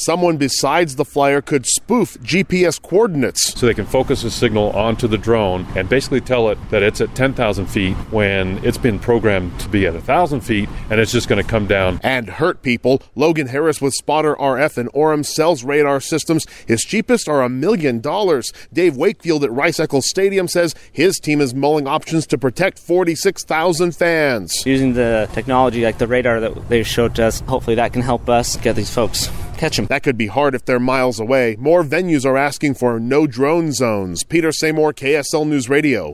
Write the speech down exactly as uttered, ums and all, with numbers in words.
someone besides the flyer could spoof G P S coordinates. So they can focus a signal onto the drone and basically tell it that it's at ten thousand feet when it's been programmed to be at one thousand feet, and it's just going to come down and hurt people. Logan Harris with Spotter R F and Orem sells radar systems. His cheapest are a million dollars. Dave Wakefield at Rice Eccles Stadium says his team is mulling options to protect forty-six thousand fans. Using the technology like the radar that they showed to us, hopefully that can help us get these folks, catch them. That could be hard if they're miles away. More venues are asking for no drone zones. Peter Seymour, K S L News Radio.